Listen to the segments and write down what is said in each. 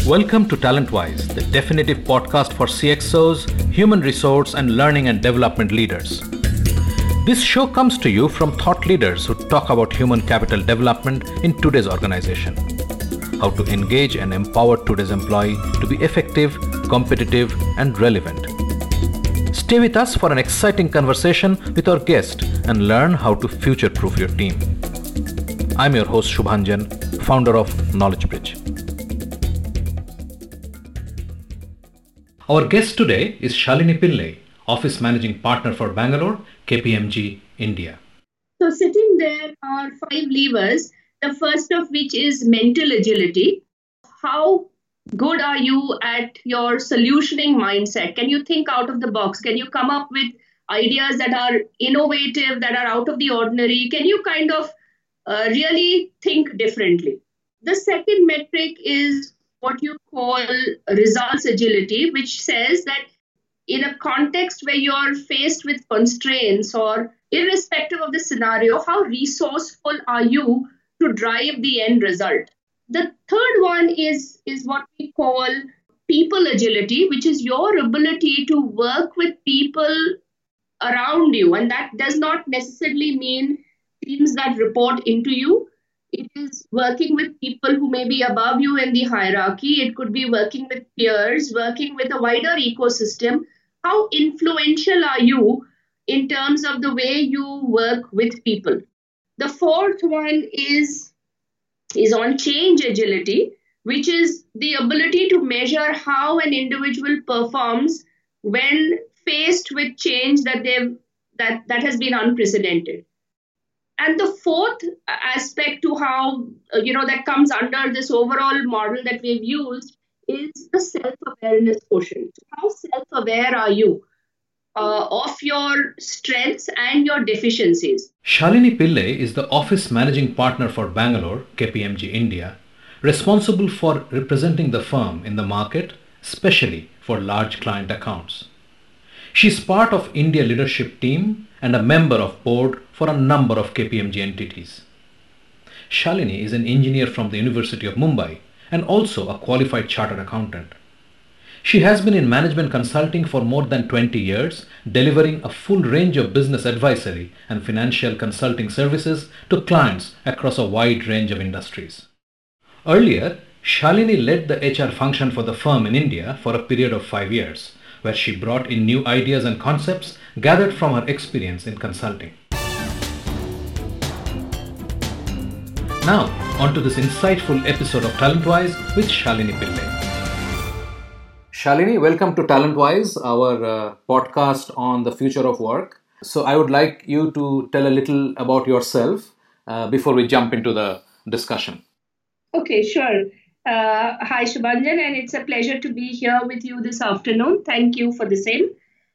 Welcome to TalentWise, the definitive podcast for CXOs, human resource and learning and development leaders. This show comes to you from thought leaders who talk about human capital development in today's organization. How to engage and empower today's employee to be effective, competitive and relevant. Stay with us for an exciting conversation with our guest and learn how to future-proof your team. I'm your host Shubhanjan, founder of KnowledgeBridge. Our guest today is Shalini Pillai, Office Managing Partner for Bangalore, KPMG, India. So sitting there are 5 levers, the first of which is mental agility. How good are you at your solutioning mindset? Can you think out of the box? Can you come up with ideas that are innovative, that are out of the ordinary? Can you kind of really think differently? The second metric is what you call results agility, which says that in a context where you're faced with constraints or irrespective of the scenario, how resourceful are you to drive the end result? The third one is what we call people agility, which is your ability to work with people around you. And that does not necessarily mean teams that report into you. It is working with people who may be above you in the hierarchy. It could be working with peers, working with a wider ecosystem. How influential are you in terms of the way you work with people? The fourth one is on change agility, which is the ability to measure how an individual performs when faced with change that has been unprecedented. And the fourth aspect to how, that comes under this overall model that we've used is the self-awareness quotient. How self-aware are you of your strengths and your deficiencies? Shalini Pillai is the Office Managing Partner for Bangalore, KPMG, India, responsible for representing the firm in the market, especially for large client accounts. She is part of India leadership team and a member of board for a number of KPMG entities. Shalini is an engineer from the University of Mumbai and also a qualified chartered accountant. She has been in management consulting for more than 20 years, delivering a full range of business advisory and financial consulting services to clients across a wide range of industries. Earlier, Shalini led the HR function for the firm in India for a period of 5 years, where she brought in new ideas and concepts gathered from her experience in consulting. Now, on to this insightful episode of TalentWise with Shalini Pillai. Shalini, welcome to TalentWise, our podcast on the future of work. So I would like you to tell a little about yourself before we jump into the discussion. Okay, sure. Hi, Shubhanjan, and it's a pleasure to be here with you this afternoon. Thank you for the same.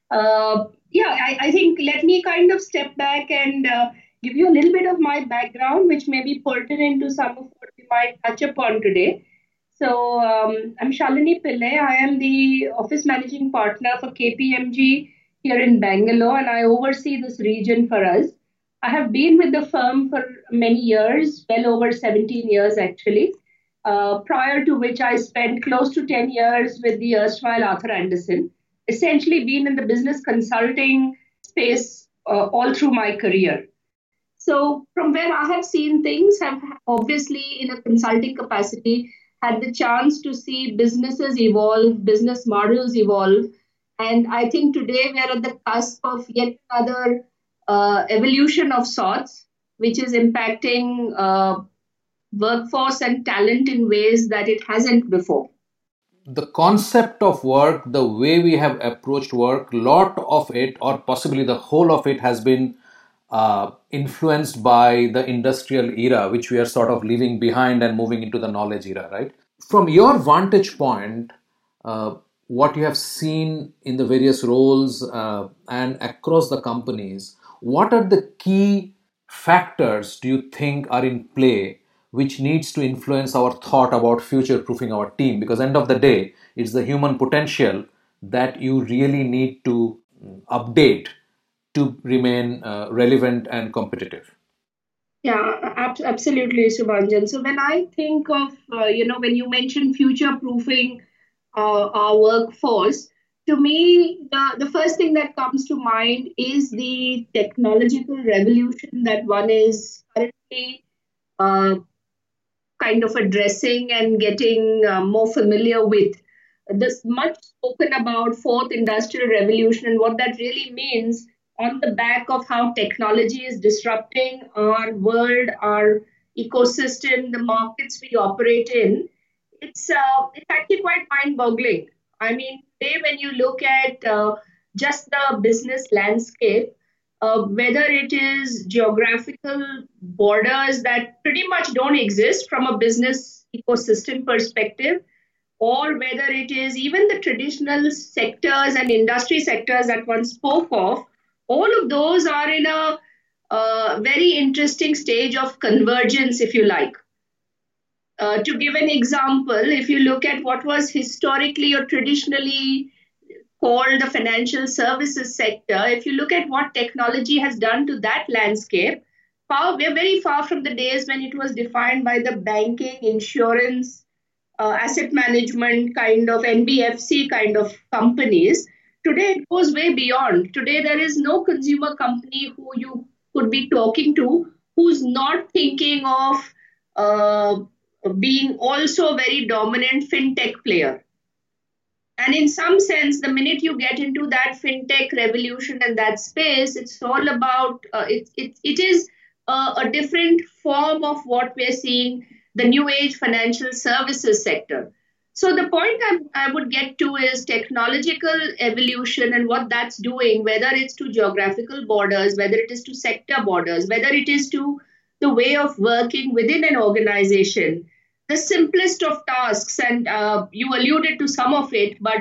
I think let me kind of step back and give you a little bit of my background, which may be pertinent to some of what we might touch upon today. So I'm Shalini Pillai. I am the Office Managing Partner for KPMG here in Bangalore, and I oversee this region for us. I have been with the firm for many years, well over 17 years actually. Prior to which I spent close to 10 years with the erstwhile Arthur Andersen, essentially been in the business consulting space all through my career. So from where I have seen things, have obviously in a consulting capacity had the chance to see businesses evolve, business models evolve. And I think today we are at the cusp of yet another evolution of sorts, which is impacting workforce and talent in ways that it hasn't before. The concept of work, the way we have approached work, lot of it or possibly the whole of it has been influenced by the industrial era, which we are sort of leaving behind and moving into the knowledge era, right? From your vantage point, what you have seen in the various roles and across the companies, what are the key factors do you think are in play which needs to influence our thought about future-proofing our team? Because end of the day, it's the human potential that you really need to update to remain relevant and competitive. Yeah, absolutely, Subhanjan. So when I think of, when you mention future-proofing our workforce, to me, the first thing that comes to mind is the technological revolution that one is currently uh, kind of addressing and getting more familiar with. This much spoken about fourth industrial revolution and what that really means on the back of how technology is disrupting our world, our ecosystem, the markets we operate in. It's actually quite mind-boggling. I mean, today when you look at just the business landscape, whether it is geographical borders that pretty much don't exist from a business ecosystem perspective, or whether it is even the traditional sectors and industry sectors that one spoke of, all of those are in a very interesting stage of convergence, if you like. To give an example, if you look at what was historically or traditionally called the financial services sector, if you look at what technology has done to that landscape, we're very far from the days when it was defined by the banking, insurance, asset management kind of NBFC kind of companies. Today it goes way beyond. Today there is no consumer company who you could be talking to who's not thinking of uh, being also a very dominant fintech player. And in some sense, the minute you get into that fintech revolution and that space, it's all about it is a different form of what we're seeing the new age financial services sector. So the point I would get to is technological evolution and what that's doing, whether it's to geographical borders, whether it is to sector borders, whether it is to the way of working within an organization, the simplest of tasks, and you alluded to some of it, but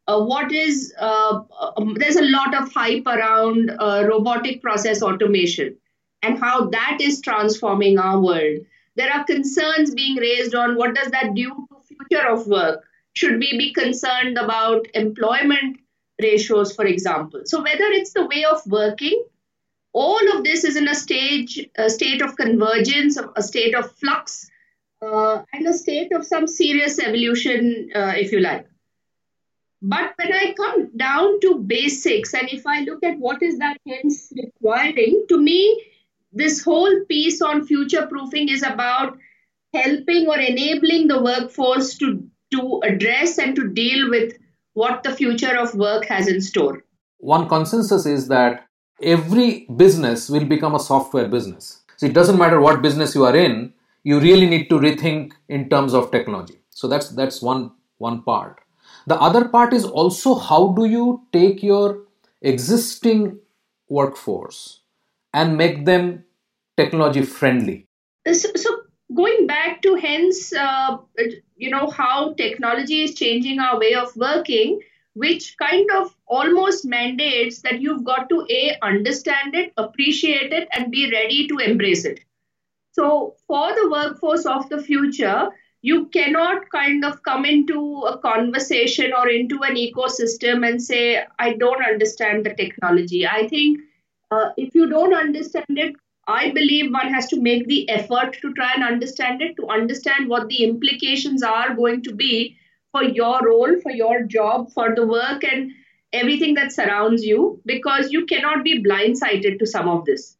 there's a lot of hype around robotic process automation and how that is transforming our world. There are concerns being raised on what does that do to future of work. Should we be concerned about employment ratios, for example? So whether it's the way of working, all of this is in a state of convergence, a state of flux, and a state of some serious evolution, if you like. But when I come down to basics, and if I look at what is that hence requiring, to me, this whole piece on future proofing is about helping or enabling the workforce to address and to deal with what the future of work has in store. One consensus is that every business will become a software business. So it doesn't matter what business you are in, you really need to rethink in terms of technology. So that's one part. The other part is also how do you take your existing workforce and make them technology friendly. So going back to hence, how technology is changing our way of working, which kind of almost mandates that you've got to understand it, appreciate it, and be ready to embrace it. So for the workforce of the future, you cannot kind of come into a conversation or into an ecosystem and say, I don't understand the technology. I think if you don't understand it, I believe one has to make the effort to try and understand it, to understand what the implications are going to be for your role, for your job, for the work, and everything that surrounds you, because you cannot be blindsided to some of this.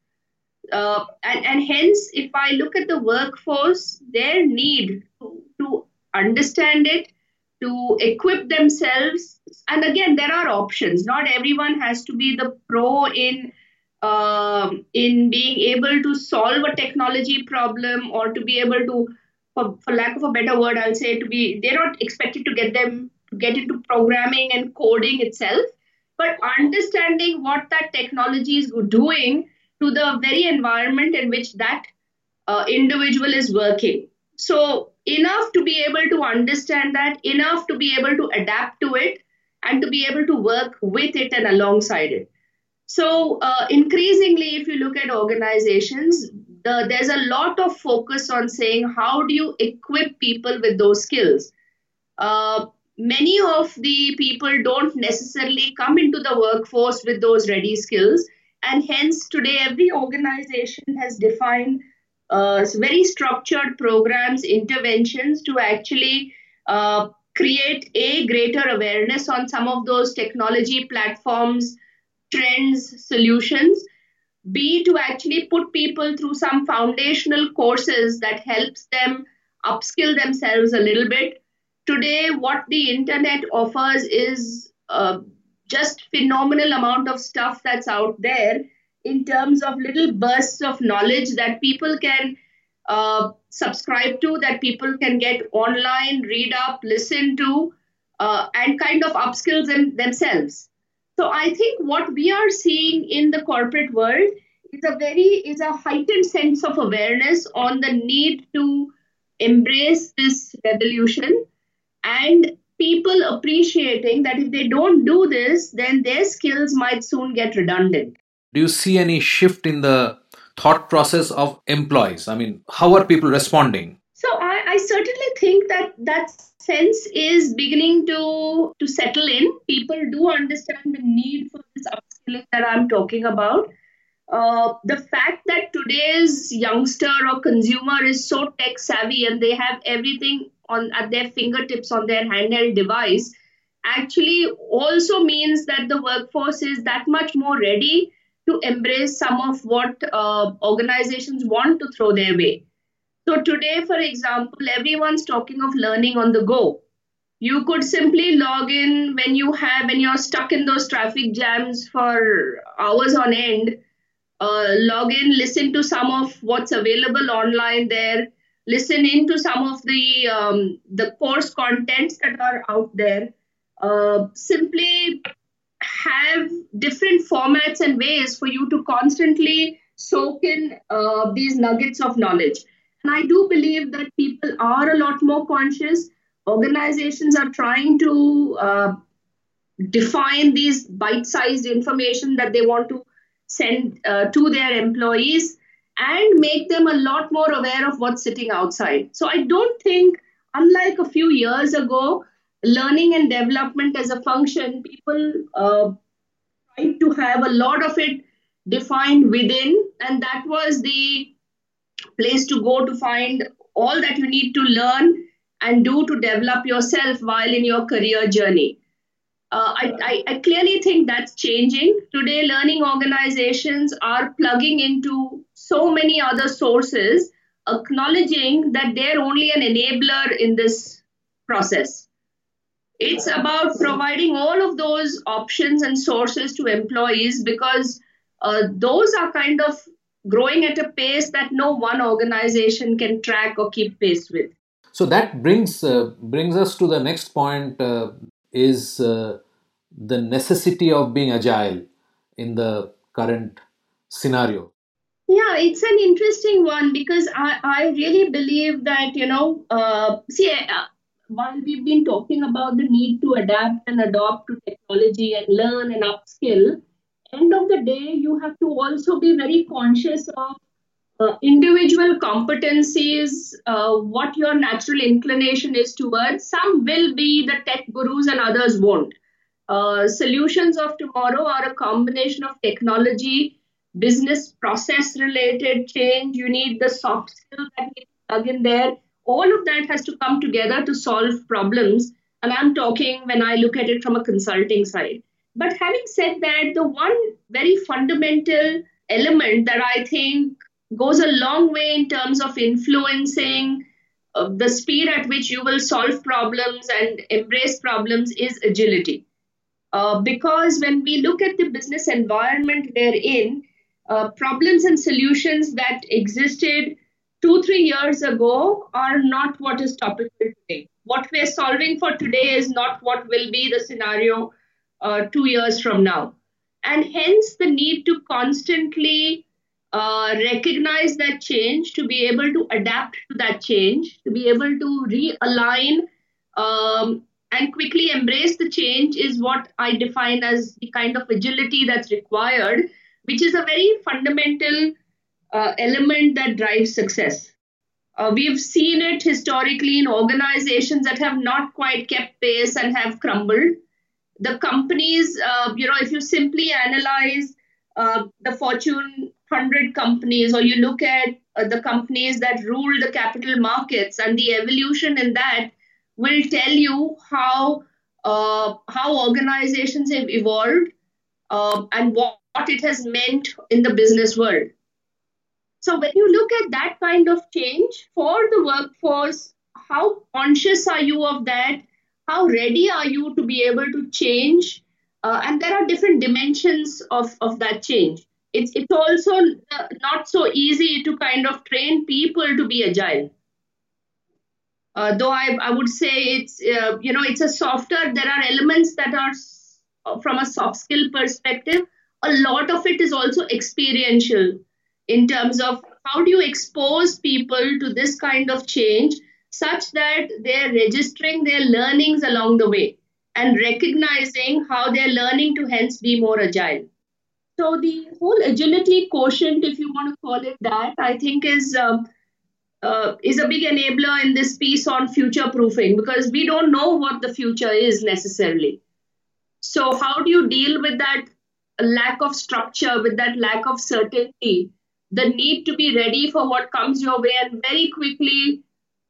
And hence, if I look at the workforce, their need to understand it, to equip themselves, and again, there are options. Not everyone has to be the pro in being able to solve a technology problem or to be able to, for lack of a better word, I'll say they're not expected to get into programming and coding itself, but understanding what that technology is doing to the very environment in which that individual is working. So enough to be able to understand that, enough to be able to adapt to it, and to be able to work with it and alongside it. So, increasingly, if you look at organizations, there's a lot of focus on saying how do you equip people with those skills. Many of the people don't necessarily come into the workforce with those ready skills. And hence, today, every organization has defined very structured programs, interventions to actually create a greater awareness on some of those technology platforms, trends, solutions. B, to actually put people through some foundational courses that helps them upskill themselves a little bit. Today, what the internet offers is just phenomenal amount of stuff that's out there in terms of little bursts of knowledge that people can subscribe to, that people can get online, read up, listen to, and kind of upskill themselves. So I think what we are seeing in the corporate world is a heightened sense of awareness on the need to embrace this revolution, and people appreciating that if they don't do this, then their skills might soon get redundant. Do you see any shift in the thought process of employees? I mean, how are people responding? So I certainly think that that sense is beginning to settle in. People do understand the need for this upskilling that I'm talking about. The fact that today's youngster or consumer is so tech savvy and they have everything on at their fingertips on their handheld device actually also means that the workforce is that much more ready to embrace some of what organizations want to throw their way. So today, for example, everyone's talking of learning on the go. You could simply log in when you're stuck in those traffic jams for hours on end, log in, listen to some of what's available online there, listen into some of the course contents that are out there. Simply have different formats and ways for you to constantly soak in these nuggets of knowledge. And I do believe that people are a lot more conscious. Organizations are trying to define these bite-sized information that they want to send to their employees and make them a lot more aware of what's sitting outside. So I don't think, unlike a few years ago, learning and development as a function, people tried to have a lot of it defined within, and that was the place to go to find all that you need to learn and do to develop yourself while in your career journey. I clearly think that's changing. Today, learning organizations are plugging into so many other sources, acknowledging that they're only an enabler in this process. It's about providing all of those options and sources to employees because those are kind of growing at a pace that no one organization can track or keep pace with. So that brings us to the next point. Is the necessity of being agile in the current scenario? Yeah, it's an interesting one because I really believe that, while we've been talking about the need to adapt and adopt to technology and learn and upskill, end of the day, you have to also be very conscious of individual competencies, what your natural inclination is towards. Some will be the tech gurus and others won't. Solutions of tomorrow are a combination of technology, business process related change. You need the soft skills that you plug in there. All of that has to come together to solve problems. And I'm talking when I look at it from a consulting side. But having said that, the one very fundamental element that I think goes a long way in terms of influencing the speed at which you will solve problems and embrace problems is agility. Because when we look at the business environment we're in, problems and solutions that existed 2-3 years ago are not what is topical today. What we're solving for today is not what will be the scenario 2 years from now. And hence the need to constantly recognize that change, to be able to adapt to that change, to be able to realign and quickly embrace the change is what I define as the kind of agility that's required, which is a very fundamental element that drives success. We've seen it historically in organizations that have not quite kept pace and have crumbled. The companies, if you simply analyze the Fortune 100 companies, or you look at the companies that rule the capital markets, and the evolution in that will tell you how organizations have evolved, and what it has meant in the business world. So when you look at that kind of change for the workforce, how conscious are you of that? How ready are you to be able to change? And there are different dimensions of that change. It's also not so easy to kind of train people to be agile. Though I would say it's a softer. There are elements that are from a soft skill perspective. A lot of it is also experiential in terms of how do you expose people to this kind of change such that they're registering their learnings along the way and recognizing how they're learning to hence be more agile. So the whole agility quotient, if you want to call it that, I think is a big enabler in this piece on future proofing, because we don't know what the future is necessarily. So how do you deal with that lack of structure, with that lack of certainty, the need to be ready for what comes your way and very quickly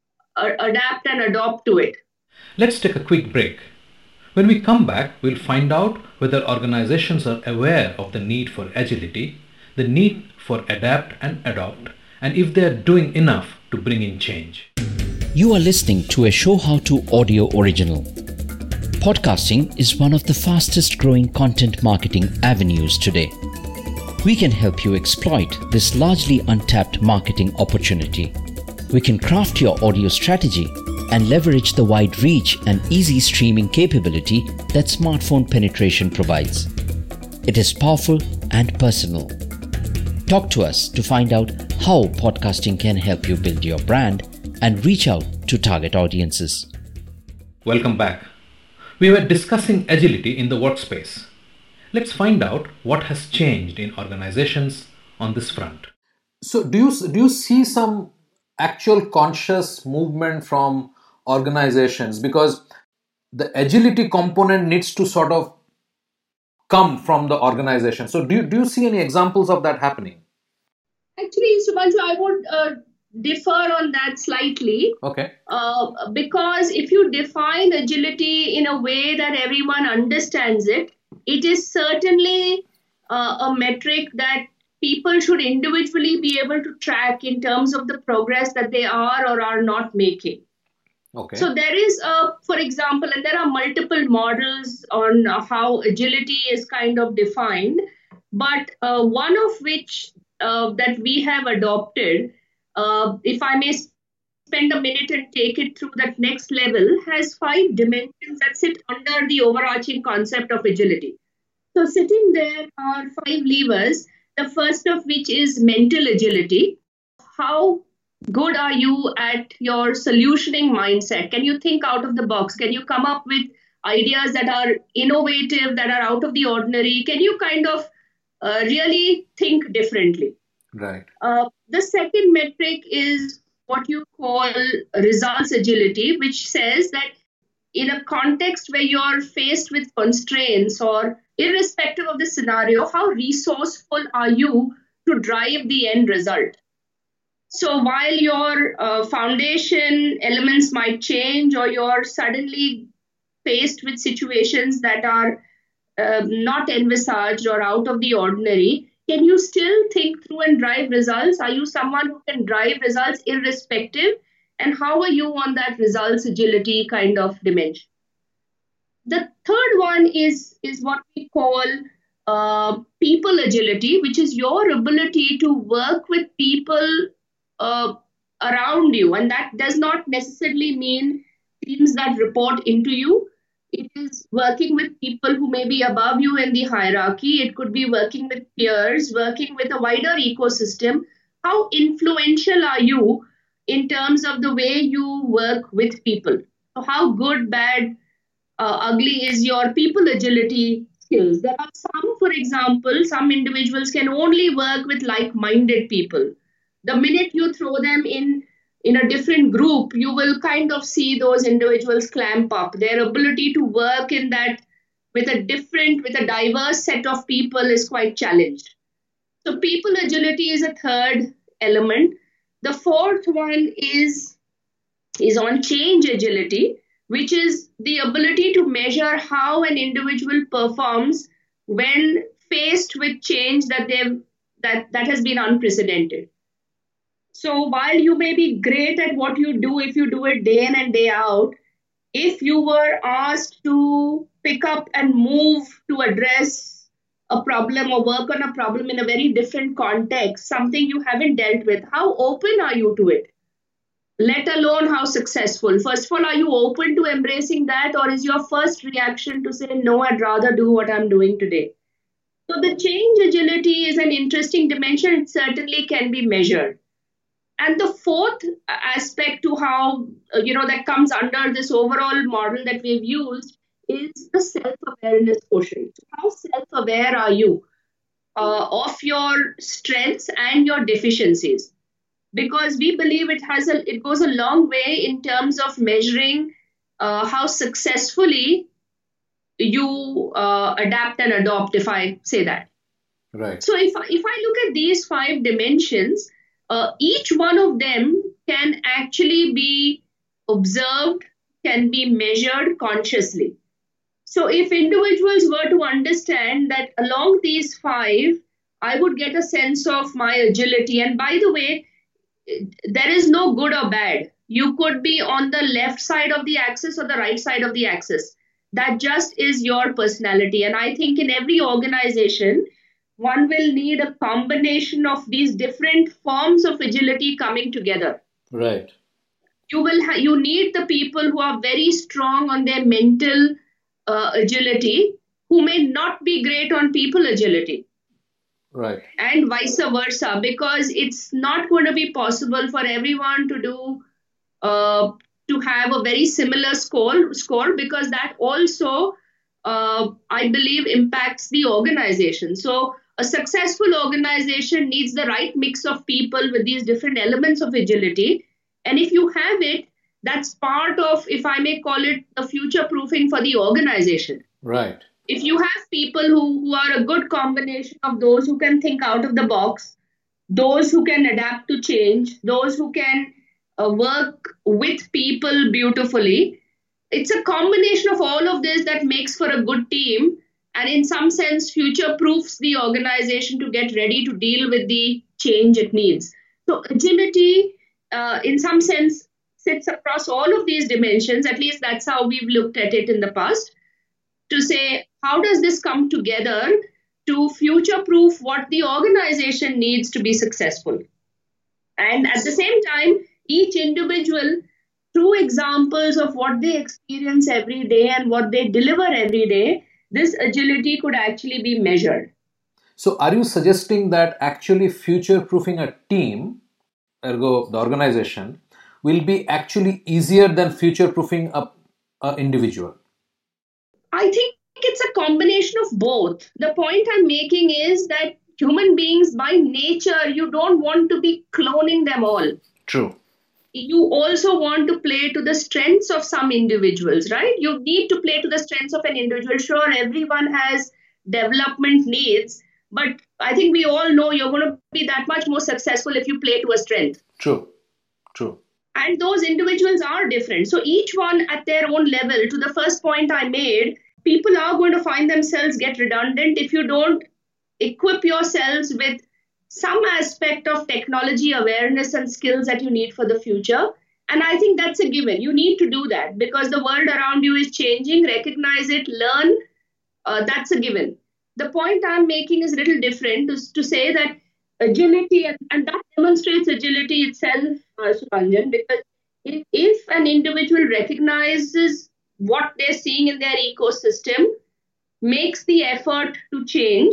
adapt and adopt to it? Let's take a quick break. When we come back, we'll find out whether organizations are aware of the need for agility, the need for adapt and adopt, and if they are doing enough to bring in change. You are listening to a Show How To audio original. Podcasting is one of the fastest growing content marketing avenues today. We can help you exploit this largely untapped marketing opportunity. We can craft your audio strategy and leverage the wide reach and easy streaming capability that smartphone penetration provides. It is powerful and personal. Talk to us to find out how podcasting can help you build your brand and reach out to target audiences. Welcome back. We were discussing agility in the workspace. Let's find out what has changed in organizations on this front. So do you see some actual conscious movement from organizations, because the agility component needs to sort of come from the organization? So do you see any examples of that happening? Actually, Subhanshu, I would differ on that slightly. Okay. Because if you define agility in a way that everyone understands it, it is certainly a metric that people should individually be able to track in terms of the progress that they are or are not making. Okay. So there is for example, and there are multiple models on how agility is kind of defined, but one of which that we have adopted, if I may spend a minute and take it through that next level, has 5 dimensions that sit under the overarching concept of agility. So sitting there are 5 levers, the first of which is mental agility. How good are you at your solutioning mindset? Can you think out of the box? Can you come up with ideas that are innovative, that are out of the ordinary? Can you kind of really think differently? Right. The second metric is what you call results agility, which says that in a context where you're faced with constraints, or irrespective of the scenario, how resourceful are you to drive the end result? So while your foundation elements might change, or you're suddenly faced with situations that are not envisaged or out of the ordinary, can you still think through and drive results? Are you someone who can drive results irrespective? And how are you on that results agility kind of dimension? The third one is what we call people agility, which is your ability to work with people around you. And that does not necessarily mean teams that report into you. It is working with people who may be above you in the hierarchy. It could be working with peers, working with a wider ecosystem. How influential are you in terms of the way you work with people? So how good, bad, ugly is your people agility skills? There are some, for example, some individuals can only work with like-minded people. The minute you throw them in a different group, you will kind of see those individuals clamp up. Their ability to work in that with a diverse set of people is quite challenged. So people agility is a third element. The fourth one is on change agility, which is the ability to measure how an individual performs when faced with change that has been unprecedented. So while you may be great at what you do if you do it day in and day out, if you were asked to pick up and move to address a problem or work on a problem in a very different context, something you haven't dealt with, how open are you to it? Let alone how successful. First of all, are you open to embracing that, or is your first reaction to say, no, I'd rather do what I'm doing today? So the change agility is an interesting dimension. It certainly can be measured. And the fourth aspect to how, that comes under this overall model that we've used is the self-awareness quotient. How self-aware are you of your strengths and your deficiencies? Because we believe it goes a long way in terms of measuring how successfully you adapt and adopt, if I say that. Right. So if I look at these 5 dimensions, each one of them can actually be observed, can be measured consciously. So if individuals were to understand that along these 5, I would get a sense of my agility. And by the way, there is no good or bad. You could be on the left side of the axis or the right side of the axis. That just is your personality. And I think in every organization, one will need a combination of these different forms of agility coming together. Right. You need the people who are very strong on their mental agility, who may not be great on people agility. Right. And vice versa, because it's not going to be possible for everyone to do to have a very similar score, because that also I believe impacts the organization. So a successful organization needs the right mix of people with these different elements of agility. And if you have it, that's part of, if I may call it, the future proofing for the organization. Right. If you have people who are a good combination of those who can think out of the box, those who can adapt to change, those who can work with people beautifully, it's a combination of all of this that makes for a good team, and in some sense future proofs the organization to get ready to deal with the change it needs. So agility in some sense sits across all of these dimensions. At least that's how we've looked at it in the past, to say, how does this come together to future proof what the organization needs to be successful? And at the same time, each individual, through examples of what they experience every day and what they deliver every day, this agility could actually be measured. So are you suggesting that actually future-proofing a team, ergo the organization, will be actually easier than future-proofing a individual? I think it's a combination of both. The point I'm making is that human beings by nature, you don't want to be cloning them all. True. You also want to play to the strengths of some individuals, right? You need to play to the strengths of an individual. Sure, everyone has development needs, but I think we all know you're going to be that much more successful if you play to a strength. True. True. And those individuals are different. So each one at their own level, to the first point I made, people are going to find themselves get redundant if you don't equip yourselves with some aspect of technology awareness and skills that you need for the future. And I think that's a given. You need to do that because the world around you is changing. Recognize it, learn. That's a given. The point I'm making is a little different, to say that agility, and that demonstrates agility itself, Suranjan, because if an individual recognizes what they're seeing in their ecosystem, makes the effort to change,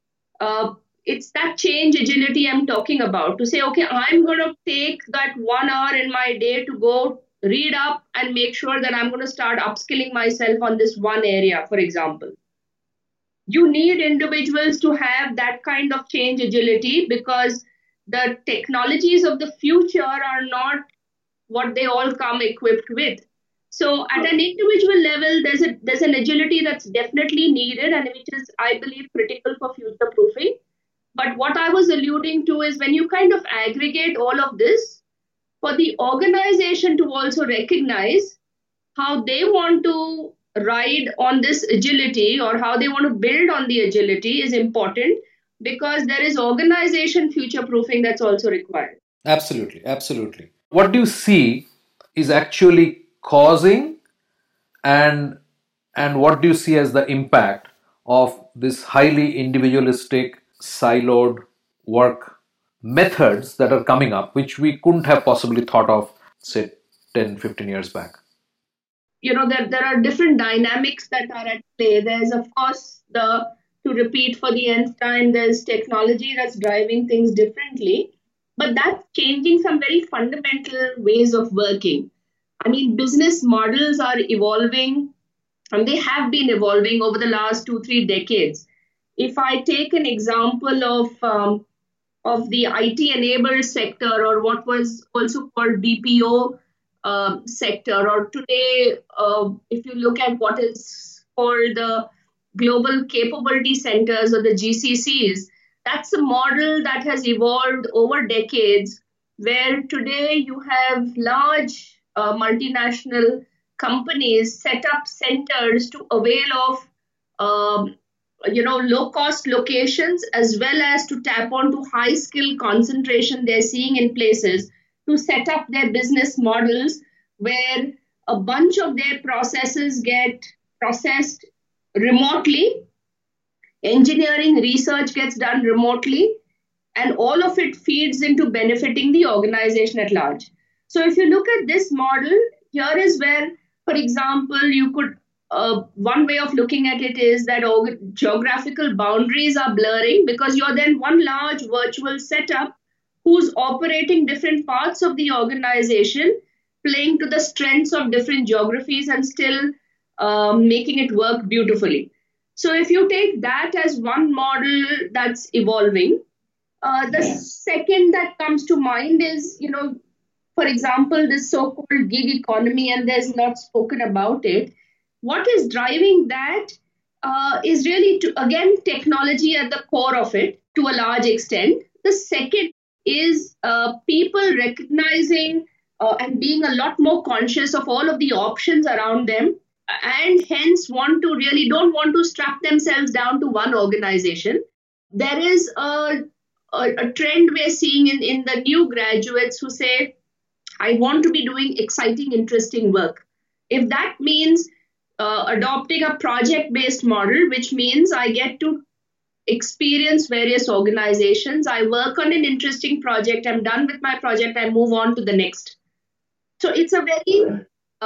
it's that change agility I'm talking about, to say, okay, I'm going to take that 1 hour in my day to go read up and make sure that I'm going to start upskilling myself on this one area, for example. You need individuals to have that kind of change agility because the technologies of the future are not what they all come equipped with. So at an individual level, there's an agility that's definitely needed and which is, I believe, critical for future proofing. But what I was alluding to is when you kind of aggregate all of this, for the organization to also recognize how they want to ride on this agility or how they want to build on the agility is important, because there is organization future proofing that's also required. Absolutely, absolutely. What do you see is actually causing and what do you see as the impact of this highly individualistic, siloed work methods that are coming up, which we couldn't have possibly thought of, say, 10, 15 years back? There are different dynamics that are at play. There's, of course, to repeat for the nth time, there's technology that's driving things differently, but that's changing some very fundamental ways of working. I mean, business models are evolving, and they have been evolving over the last 2-3 decades. If I take an example of the IT-enabled sector, or what was also called BPO sector, or today, if you look at what is called the Global Capability Centers, or the GCCs, that's a model that has evolved over decades, where today you have large multinational companies set up centers to avail of low-cost locations, as well as to tap onto high-skill concentration they're seeing in places, to set up their business models where a bunch of their processes get processed remotely, engineering research gets done remotely, and all of it feeds into benefiting the organization at large. So if you look at this model, here is where, for example, you could one way of looking at it is that geographical boundaries are blurring, because you're then one large virtual setup who's operating different parts of the organization, playing to the strengths of different geographies and still making it work beautifully. So if you take that as one model that's evolving, the second that comes to mind is, for example, this so-called gig economy, and there's not spoken about it. What is driving that is really, again, technology at the core of it to a large extent. The second is people recognizing and being a lot more conscious of all of the options around them, and hence don't want to strap themselves down to one organization. There is a trend we're seeing in the new graduates who say, I want to be doing exciting, interesting work. If that means adopting a project-based model, which means I get to experience various organizations, I work on an interesting project, I'm done with my project, I move on to the next. So it's a very,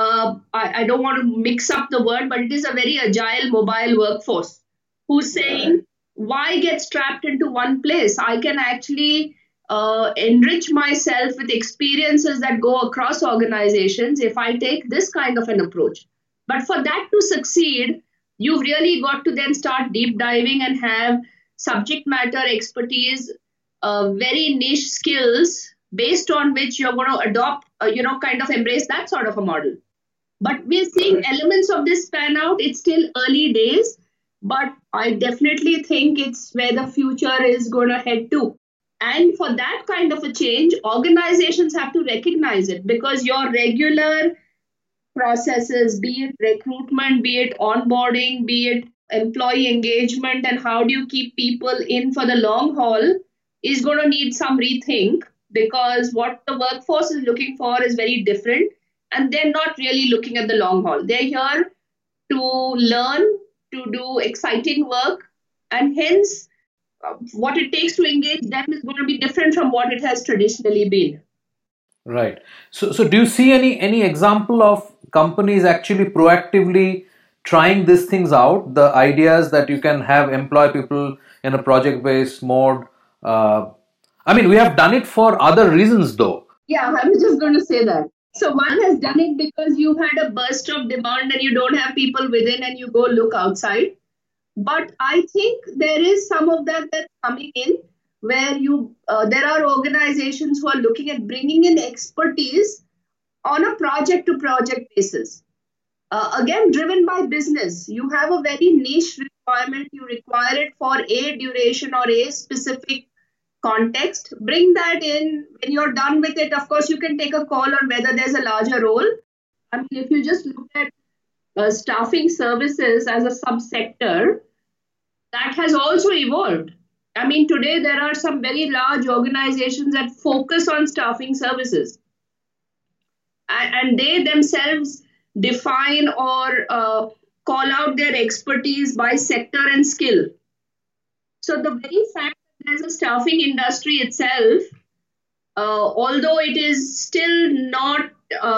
I don't want to mix up the word, but it is a very agile, mobile workforce who's saying, why get strapped into one place? I can actually enrich myself with experiences that go across organizations if I take this kind of an approach. But for that to succeed, you've really got to then start deep diving and have subject matter expertise, very niche skills based on which you're going to adopt, kind of embrace that sort of a model. But we're seeing elements of this pan out. It's still early days, but I definitely think it's where the future is going to head to. And for that kind of a change, organizations have to recognize it, because your regular processes, be it recruitment, be it onboarding, be it employee engagement, and how do you keep people in for the long haul, is going to need some rethink, because what the workforce is looking for is very different, and they're not really looking at the long haul. They're here to learn, to do exciting work, and hence what it takes to engage them is going to be different from what it has traditionally been. Right. So do you see any example of companies actually proactively trying these things out? The ideas that you can employ people in a project-based mode. We have done it for other reasons, though. Yeah, I was just going to say that. So one has done it because you've had a burst of demand and you don't have people within, and you go look outside. But I think there is some of that that's coming in, where there are organizations who are looking at bringing in expertise on a project-to-project basis. Again, driven by business. You have a very niche requirement. You require it for a duration or a specific context, bring that in. When you're done with it, of course, you can take a call on whether there's a larger role. I mean, if you just look at staffing services as a subsector, that has also evolved. I mean, today there are some very large organizations that focus on staffing services. And they themselves define or call out their expertise by sector and skill. So the very fact that there's a staffing industry itself, although it is still not,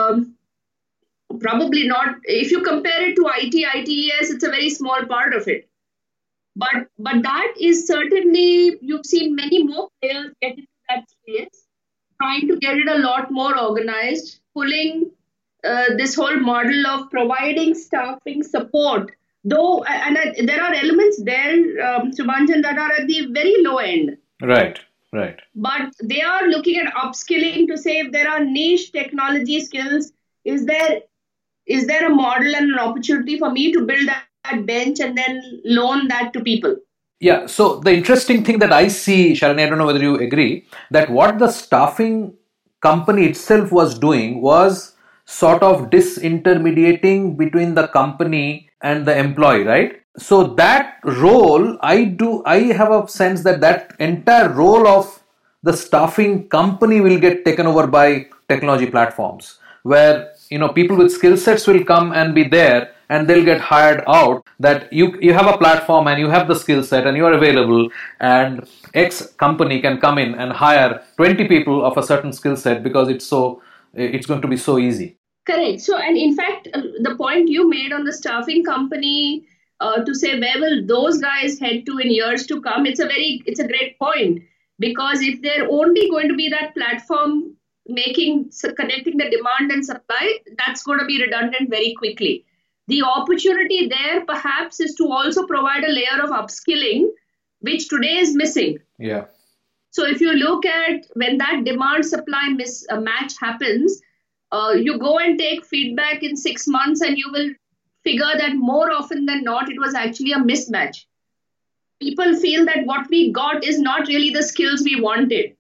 probably not, if you compare it to IT, ITES, it's a very small part of it. But that is certainly, you've seen many more players get into that space, trying to get it a lot more organized, pulling this whole model of providing staffing support. Though, and there are elements there, Subhanjan, that are at the very low end. Right. But they are looking at upskilling to say if there are niche technology skills, is there a model and an opportunity for me to build that bench and then loan that to people? Yeah, so the interesting thing that I see, Shalini, I don't know whether you agree, that what the staffing company itself was doing was sort of disintermediating between the company and the employee, right? So that role, I have a sense that entire role of the staffing company will get taken over by technology platforms, where people with skill sets will come and be there, and they'll get hired out. That you have a platform and you have the skill set and you are available, and X company can come in and hire 20 people of a certain skill set because it's going to be so easy. Correct. So, and in fact, the point you made on the staffing company to say where will those guys head to in years to come, it's a great point, because if they're only going to be that platform connecting the demand and supply, that's going to be redundant very quickly. The opportunity there perhaps is to also provide a layer of upskilling, which today is missing. Yeah. So if you look at when that demand supply match happens, you go and take feedback in 6 months and you will figure that more often than not, it was actually a mismatch. People feel that what we got is not really the skills we wanted.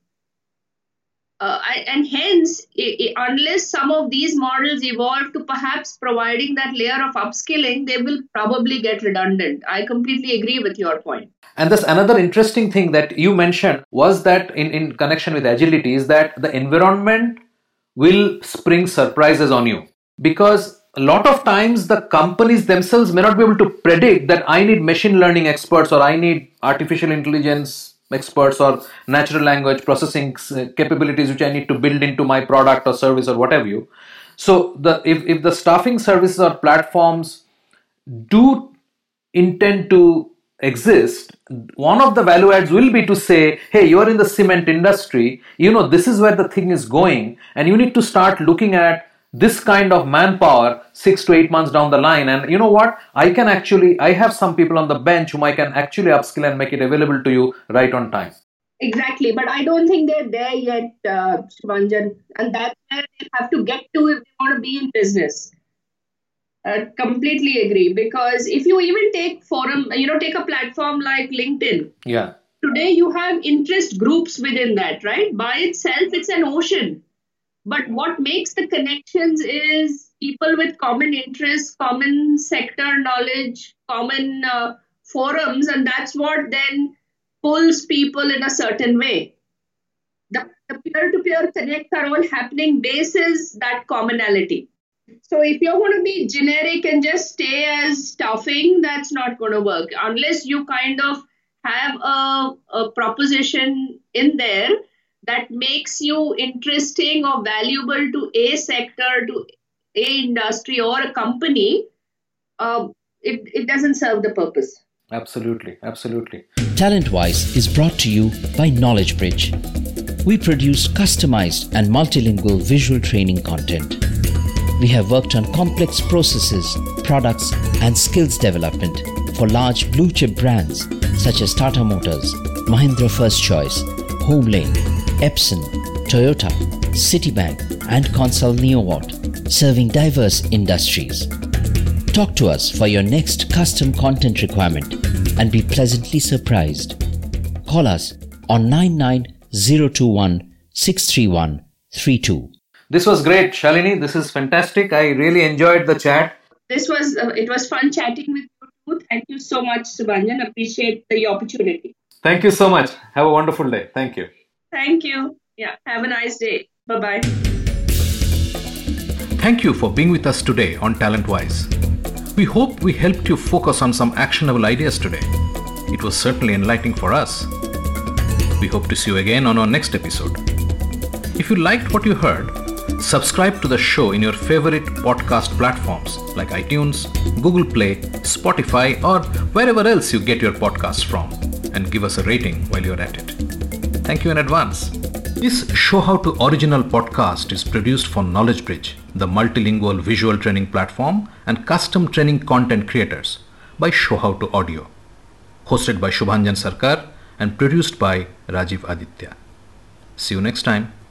And hence, unless some of these models evolve to perhaps providing that layer of upskilling, they will probably get redundant. I completely agree with your point. And there's another interesting thing that you mentioned was that in connection with agility is that the environment will spring surprises on you, because a lot of times the companies themselves may not be able to predict that I need machine learning experts or I need artificial intelligence experts or natural language processing capabilities which I need to build into my product or service or whatever you. So if the staffing services or platforms do intend to exist, one of the value adds will be to say, hey, you're in the cement industry, this is where the thing is going, and you need to start looking at this kind of manpower 6 to 8 months down the line. And you know what? I have some people on the bench whom I can actually upskill and make it available to you right on time. Exactly. But I don't think they're there yet, Subhanjan. And that's where they have to get to if they want to be in business. Completely agree. Because if you even take take a platform like LinkedIn. Yeah. Today you have interest groups within that, right? By itself, it's an ocean. But what makes the connections is people with common interests, common sector knowledge, common forums, and that's what then pulls people in a certain way. The peer-to-peer connects are all happening basis that commonality. So if you're going to be generic and just stay as staffing, that's not going to work unless you kind of have a proposition in there that makes you interesting or valuable to a sector, to a industry or a company. It doesn't serve the purpose. Absolutely. TalentWise is brought to you by Knowledge Bridge. We produce customized and multilingual visual training content. We have worked on complex processes, products, and skills development for large blue chip brands such as Tata Motors, Mahindra First Choice, Homelane, Epson, Toyota, Citibank, and Consul Neowatt, serving diverse industries. Talk to us for your next custom content requirement and be pleasantly surprised. Call us on 99021 631 32. This was great, Shalini. This is fantastic. I really enjoyed the chat. It was fun chatting with you too. Thank you so much, Subhanjan. Appreciate the opportunity. Thank you so much. Have a wonderful day. Thank you. Thank you. Yeah. Have a nice day. Bye-bye. Thank you for being with us today on TalentWise. We hope we helped you focus on some actionable ideas today. It was certainly enlightening for us. We hope to see you again on our next episode. If you liked what you heard, subscribe to the show in your favorite podcast platforms like iTunes, Google Play, Spotify, or wherever else you get your podcasts from, and give us a rating while you're at it. Thank you in advance. This Show How to Original podcast is produced for Knowledge Bridge, the multilingual visual training platform and custom training content creators by Show How to Audio. Hosted by Shubhanjan Sarkar and produced by Rajiv Aditya. See you next time.